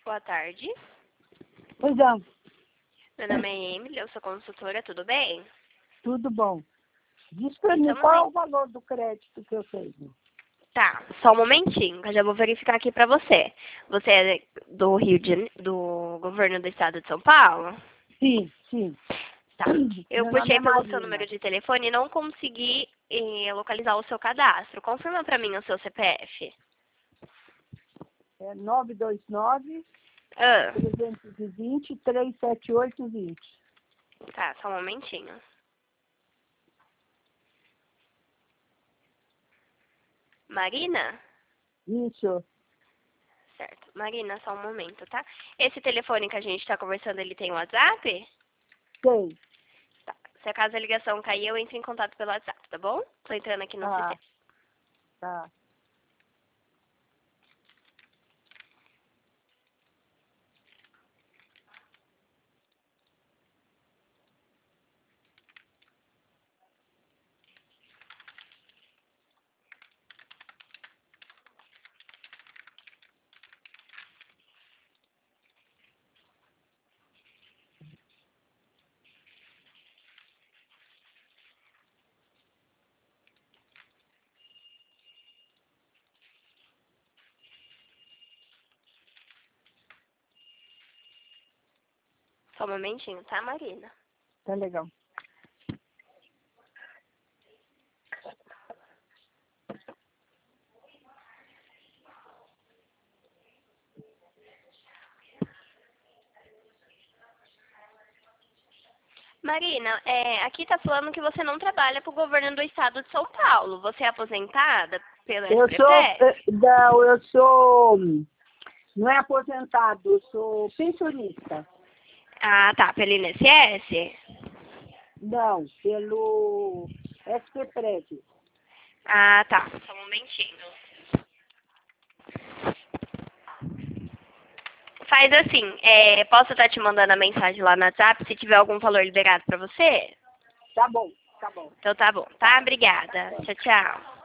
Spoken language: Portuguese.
boa tarde. Pois não, Meu nome é Emily, eu sou consultora, tudo bem? tudo bom. Diz pra mim Estamos qual é em- o valor do crédito que eu tenho. Tá, só um momentinho, que eu já vou verificar aqui pra você. Você é do do governo do estado de São Paulo? Sim, sim. Tá. Eu Meu nome puxei é pelo seu número Marina. de telefone e não consegui localizar o seu cadastro. Confirma pra mim o seu CPF. É 929 Ah, 320 37820. tá, só um momentinho. Marina? Isso, Certo. Marina, só um momento, tá? Esse telefone que a gente tá conversando, ele tem WhatsApp? sei. Tá. Se acaso a ligação cair, eu entro em contato pelo WhatsApp, tá bom? Tô entrando aqui no Tá, sistema. tá. Só um momentinho, tá, Marina? Tá legal. Marina, aqui tá falando que você não trabalha pro governo do estado de São Paulo. Você é aposentada pelo Eu sou, SPP? não, eu sou, não é aposentado, eu sou pensionista. Ah, tá, pelo INSS? Não, pelo SP-Prévio. Ah, tá. Só um momentinho. Faz assim, posso estar te mandando a mensagem lá no WhatsApp se tiver algum valor liberado pra você? Tá bom, tá bom. Então tá bom, tá? Tá. Obrigada. Tchau, tchau.